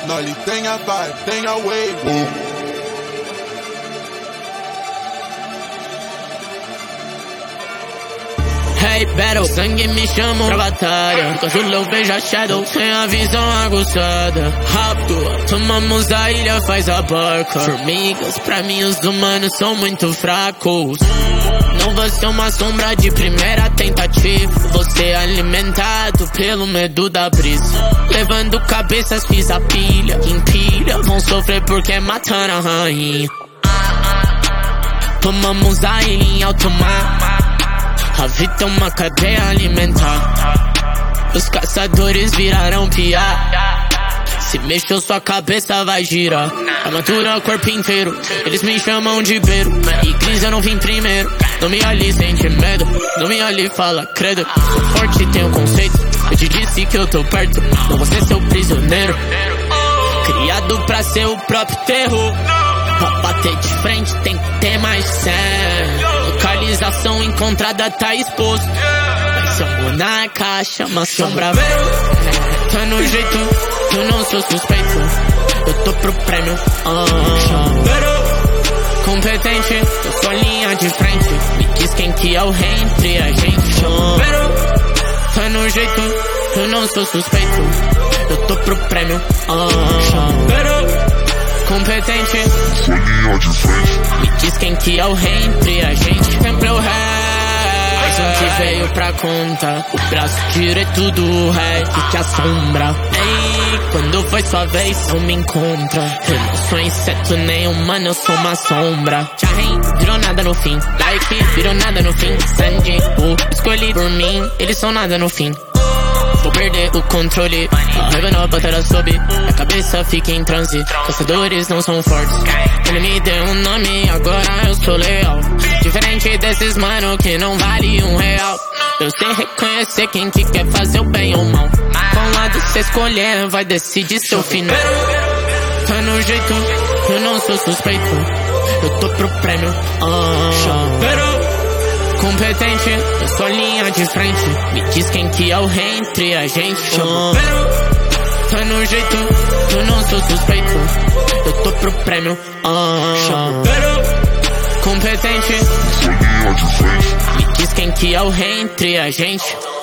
Nós tem a vibe, tem a wave. Hey, battle, sangue me chama pra batalha. Quando eu vejo a Shadow, sem a visão aguçada. Rápido, tomamos a ilha, faz a barca. Formigas, pra mim os humanos são muito fracos. Não vou ser uma sombra de primeira tentativa. Vou ser alimentado pelo medo da brisa. Levando cabeças, fiz a pilha. Empilha, vão sofrer porque mataram a rainha. Tomamos a ilha em alto mar. A vida é uma cadeia alimentar. Os caçadores viraram piar. Se mexeu sua cabeça vai girar. Armadura, corpo inteiro. Eles me chamam de beiro. E crise eu não vim primeiro. Não me olhe, sente medo. Não me olhe, fala credo. Sou forte, tenho conceito. Eu te disse que eu tô perto. Não vou ser seu prisioneiro. Criado pra ser o próprio terror. Pra bater de frente tem que ter mais sangue. Localização encontrada tá exposto. Vai ser um monarca, chama sombra. Tá no jeito, eu não sou suspeito. Eu tô pro prêmio. Competente, eu sou linha de frente. Me diz quem que é o rei entre a gente. Tá no jeito, eu não sou suspeito. Eu tô pro prêmio. Competente, sou linha de frente. Me diz quem que é o rei entre a gente. Sempre o rei, mais um que veio pra conta. O braço direito do rei que te assombra. Ei, quando foi sua vez não me encontra. Eu não sou inseto nem humano, eu sou uma sombra. Chahin, virou nada no fim. Like, virou nada no fim. Sandy, escolhi por mim. Eles são nada no fim. Vou perder o controle. A raiva na batalha sobe. A cabeça fica em transe. Caçadores não são fortes. Ele me deu um nome, agora eu sou leal. Diferente desses mano que não vale R$1. Eu sei reconhecer quem que quer fazer o bem ou o mal. Qual lado cê escolher vai decidir seu final. Tá no jeito, eu não sou suspeito. Eu tô pro prêmio. Competente, eu sou linha de frente. Me diz quem que é o rei entre a gente. Tá no jeito, eu não sou suspeito. Eu tô pro prêmio. Competente, sou linha de frente. me diz quem que é o rei entre a gente.